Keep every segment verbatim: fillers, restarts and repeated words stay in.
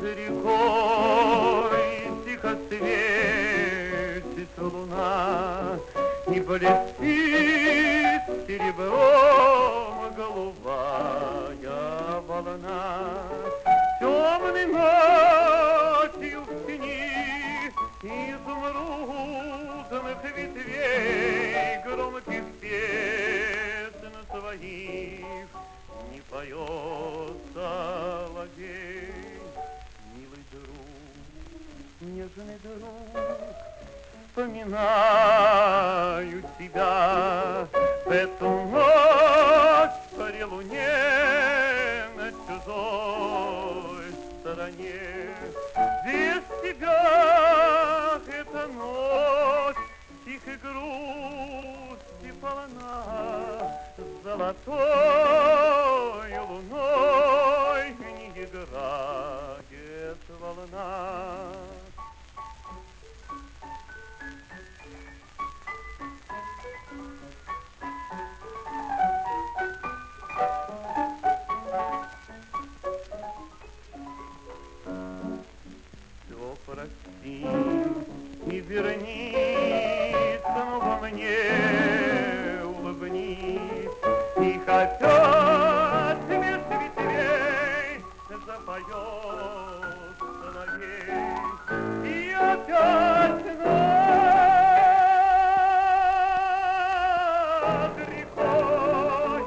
рекой тихо светит луна, и блестит серебром голубая волна. Темной ночью в тени изумрудных ветвей громких песен своих не поет соловей. Милый друг, нежный друг, вспоминаю тебя в эту ночь при луне на чужой стороне. Без тебя эта ночь тихой грусти полна, золотой луной не играет волна. Все прости и вернись снова мне, улыбнись, и опять меж ветвей запоет соловей, и опять над рекой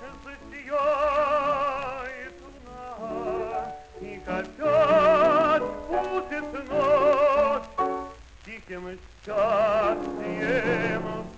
засияет луна, и опять будет ночь тихим счастьем